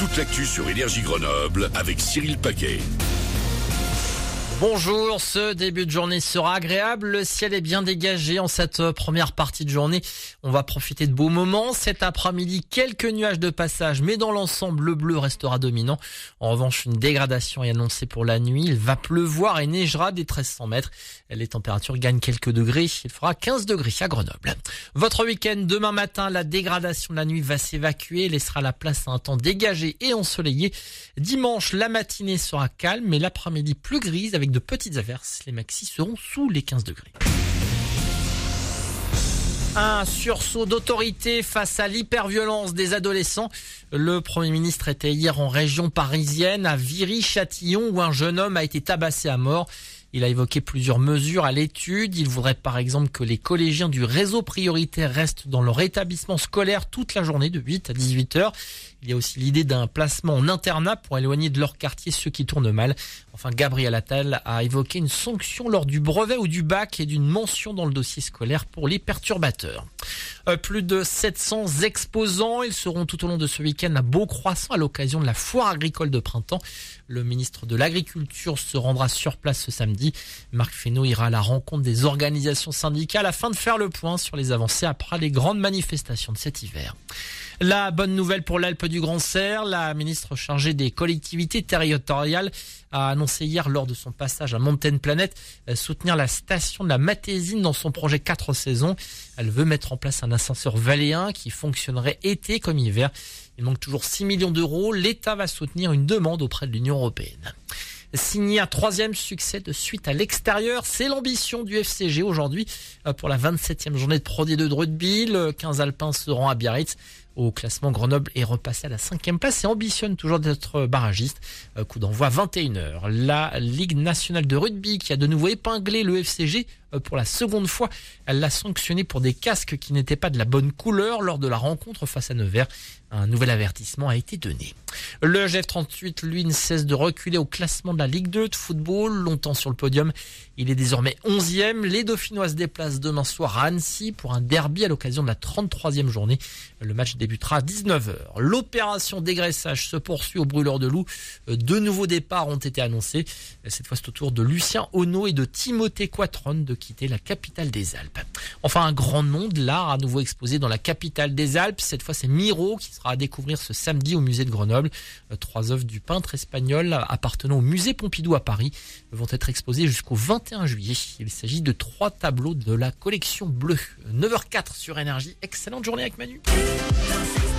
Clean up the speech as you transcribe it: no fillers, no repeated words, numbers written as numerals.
toute l'actu sur Énergie Grenoble avec Cyril Paquet. Bonjour, ce début de journée sera agréable, le ciel est bien dégagé en cette première partie de journée. On va profiter de beaux moments. Cet après-midi, quelques nuages de passage, mais dans l'ensemble, le bleu restera dominant. En revanche, une dégradation est annoncée pour la nuit. Il va pleuvoir et neigera dès 1300 mètres. Les températures gagnent quelques degrés. Il fera 15 degrés à Grenoble. Votre week-end, demain matin, la dégradation de la nuit va s'évacuer, laissera la place à un temps dégagé et ensoleillé. Dimanche, la matinée sera calme, mais l'après-midi plus grise avec de petites averses. Les maxis seront sous les 15 degrés. Un sursaut d'autorité face à l'hyperviolence des adolescents. Le Premier ministre était hier en région parisienne, à Viry-Châtillon, où un jeune homme a été tabassé à mort. Il a évoqué plusieurs mesures à l'étude. Il voudrait par exemple que les collégiens du réseau prioritaire restent dans leur établissement scolaire toute la journée de 8 à 18 heures. Il y a aussi l'idée d'un placement en internat pour éloigner de leur quartier ceux qui tournent mal. Enfin, Gabriel Attal a évoqué une sanction lors du brevet ou du bac et d'une mention dans le dossier scolaire pour les perturbateurs. Plus de 700 exposants, ils seront tout au long de ce week-end à Beaucroissant à l'occasion de la foire agricole de printemps. Le ministre de l'Agriculture se rendra sur place ce samedi. Marc Fesneau ira à la rencontre des organisations syndicales afin de faire le point sur les avancées après les grandes manifestations de cet hiver. La bonne nouvelle pour l'Alpe du Grand Serre, la ministre chargée des collectivités territoriales a annoncé hier lors de son passage à Mountain Planet soutenir la station de la Matésine dans son projet 4 saisons. Elle veut mettre en place un ascenseur valéen qui fonctionnerait été comme hiver. Il manque toujours 6 millions d'euros. L'État va soutenir une demande auprès de l'Union européenne. Signer un 3e succès de suite à l'extérieur, c'est l'ambition du FCG aujourd'hui pour la 27e journée de Pro D2 de rugby. Le 15 alpins se rend à Biarritz. Au classement, Grenoble est repassé à la 5e place et ambitionne toujours d'être barragiste. Coup d'envoi 21h. La Ligue nationale de rugby qui a de nouveau épinglé le FCG pour la seconde fois. Elle l'a sanctionné pour des casques qui n'étaient pas de la bonne couleur lors de la rencontre face à Nevers. Un nouvel avertissement a été donné. Le GF38, lui, ne cesse de reculer au classement de la Ligue 2 de football. Longtemps sur le podium, il est désormais 11e. Les Dauphinois se déplacent demain soir à Annecy pour un derby à l'occasion de la 33e journée. Le match débutera à 19h. L'opération dégraissage se poursuit au Brûleur de Loup. 2 nouveaux départs ont été annoncés. Cette fois, c'est au tour de Lucien Ono et de Timothée Quatron de quitter la capitale des Alpes. Enfin, un grand nom de l'art à nouveau exposé dans la capitale des Alpes. Cette fois, c'est Miro qui sera à découvrir ce samedi au musée de Grenoble. 3 œuvres du peintre espagnol appartenant au musée Pompidou à Paris vont être exposées jusqu'au 21 juillet. Il s'agit de 3 tableaux de la collection bleue. 9h04 sur Énergie. Excellente journée avec Manu.